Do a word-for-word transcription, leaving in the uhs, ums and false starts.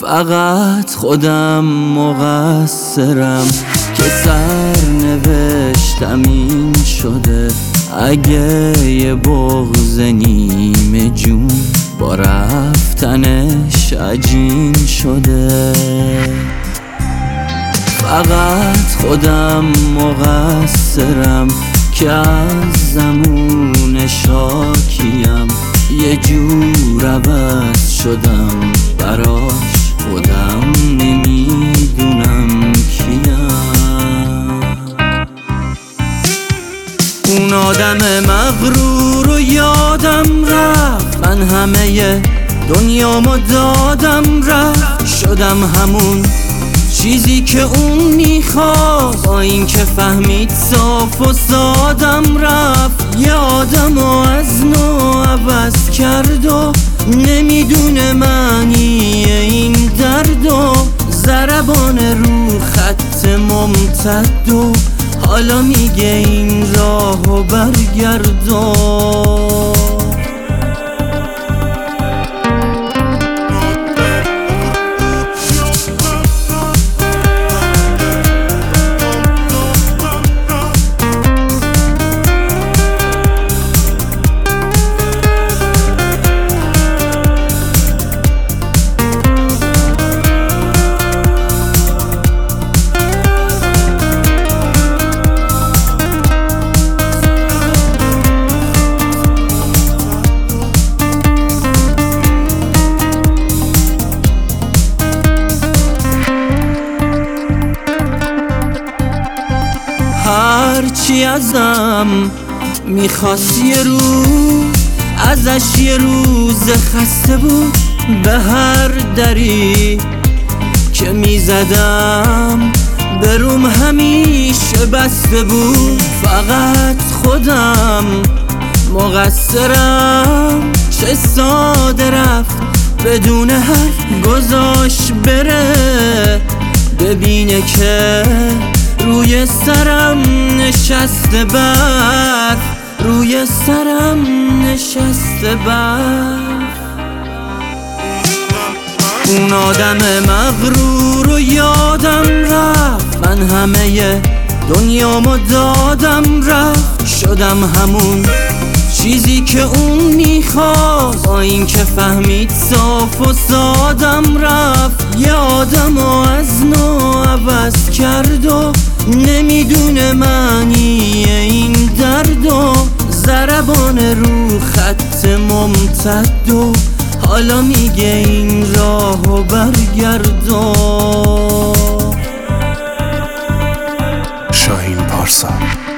فقط خودم مقصرم که سرنوشتم این شده. اگه یه بغض نیمه جون با رفتنش عجین شده، فقط خودم مقصرم که از زمون شاکیم یه جور عوض شدم براش، خودم نمیدونم کیم. اون آدم مغرور و یادم رفت، من همه دنیامو دادم رفت، شدم همون چیزی که اون میخواست. با این که فهمید صاف و سادم رفت، یه آدمو از نو عوض کرد و نمیدونه معنی این درد و ضربان رو خط ممتد و حالا میگه این راهو برگردون. هرچی ازم میخواست یه روز، ازش یه روز خسته بود. به هر دری که میزدم بروم همیشه بسته بود. فقط خودم مقصرم، چه ساده رفت بدون حرف گذاشت بره. ببینه که روی سرم نشسته برف، روی سرم نشسته برف. اون آدم مغرور و یادم رفت، من همه دنیامو دادم رفت، شدم همون چیزی که اون میخواست. با این که فهمید صاف و سادم رفت، یه آدمو از نو عوض کرد و نمیدونه معنی این درد و ضربان رو خط ممتد و حالا میگه این راهو برگردون. شاهین پارسا.